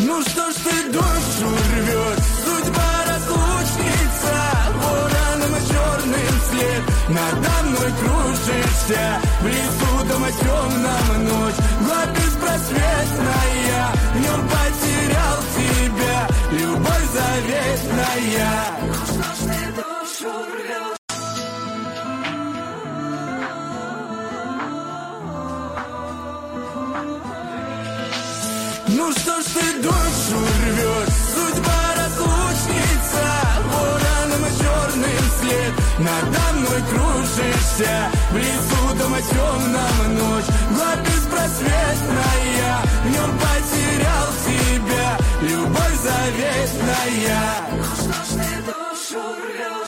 Ну что ж ты душу рвешь, судьба разлучница, вороном и черным след, надо мной кружишься, в лесу дома темном ночь, глад беспросветная, в нем потерял тебя, любовь заветная. Ну что ж ты душу рвешь? Ну что ж ты душу рвешь, судьба разлучница, вороном и черным след, надо мной кружишься, в лесу дома темном ночь, глад беспросветная, в нем потерял тебя, любовь заветная. Ну что ж ты душу рвешь?